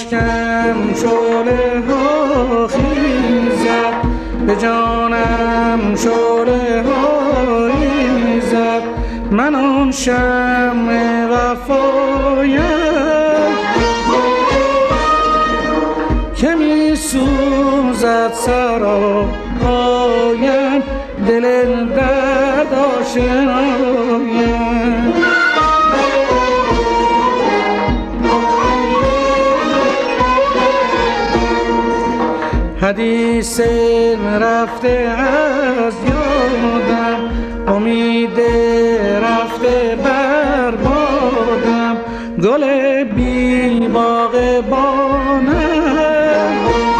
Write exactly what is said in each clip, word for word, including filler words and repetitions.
اشکم شعله ها خیزد، به جانم شعله هایی زد. من آن شمع وفایم که می سوزد سراپایم، دل درد آشنایم. حدیث رفته از یادم، امید رفته بربادم. گل بی باغبانم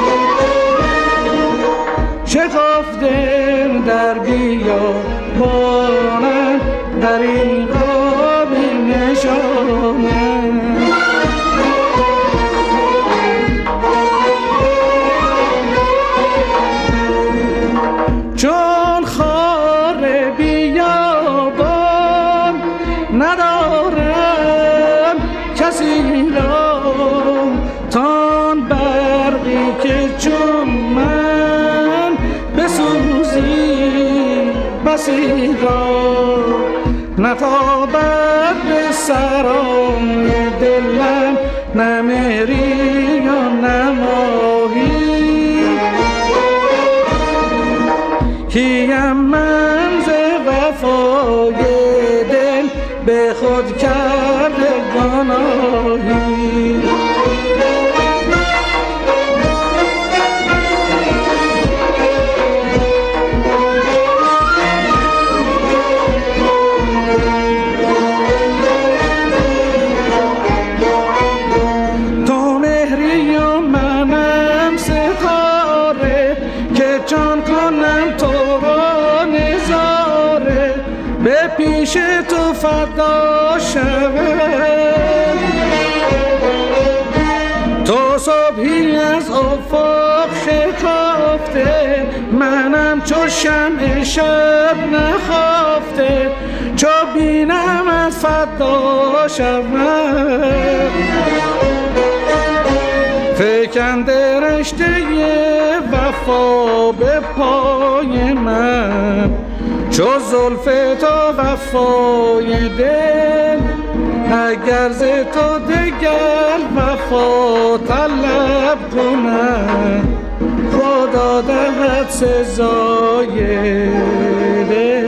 شکافته در بیابانم، دریغا بی نشانم. چون خار بیابان ندارم کسی را، تان برقی که چون من بسوزی بسی را. نتابد به سرای دلم نه مهری و نه ماهی، کیم من ز وفای دل به خود کرده گناهی. تو مهری و منم ستاره، که جان کنم تو را نظاره، به پیش تو فدا شوم. تو صبحی از افق شکافته، منم چو شمع شب نخافته، چو بینم از فدا شوم. فکنده رشته وفا به پای من، چو زلف تو وفای دل. اگر ز تو دگر وفا طلب کنم، خدا دهد سزای دل.